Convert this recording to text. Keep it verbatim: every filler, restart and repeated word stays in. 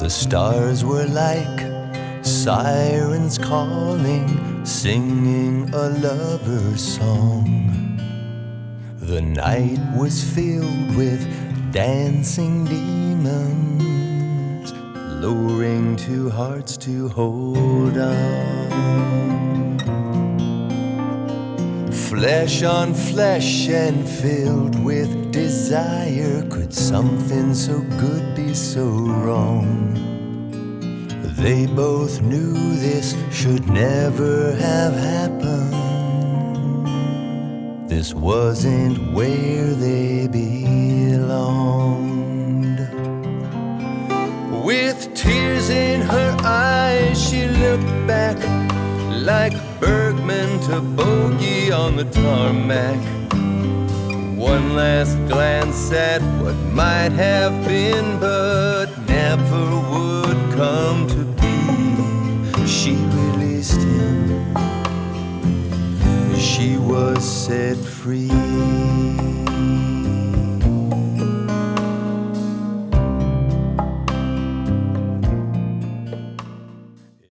The stars were like sirens calling, singing a lover's song. The night was filled with dancing demons, luring two hearts to hold on. Flesh on flesh and filled with desire, could something so good be so wrong? They both knew this should never have happened. This wasn't where they belonged. With tears in her eyes, she looked back like Bergman to Bogey on the tarmac. One last glance at what might have been but never would come to be. She released him. She was set free.